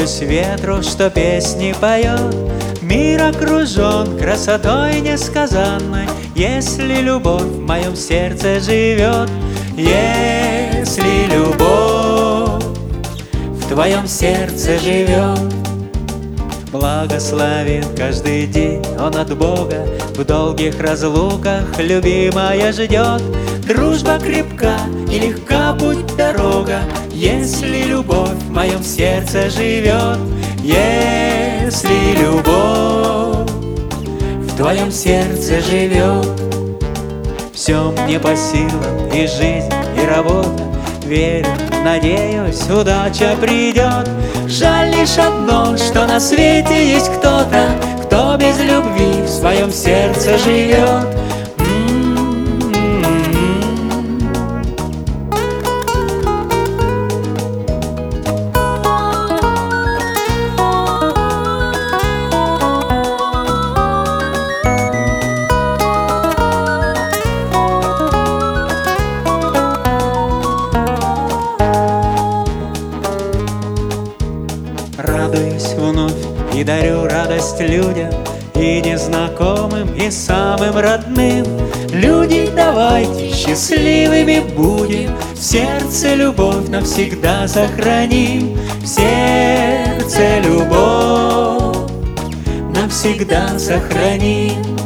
Радуюсь ветру, что песни поет. Мир окружен красотой несказанной, если любовь в моем сердце живет. Если любовь в твоем сердце живет. Благословен каждый день он от Бога, в долгих разлуках любимая ждет. Дружба крепка и легка путь дорога, если любовь в моем сердце живет. Если любовь в твоем сердце живет. Все мне по силам, и жизнь, и работа. Верю, надеюсь, удача придет. Жаль лишь одно, что на свете есть кто-то, кто без любви в своем сердце живет. Радуюсь вновь и дарю радость людям, и незнакомым, и самым родным. Люди, давайте счастливыми будем, в сердце любовь навсегда сохраним. В сердце любовь навсегда сохраним.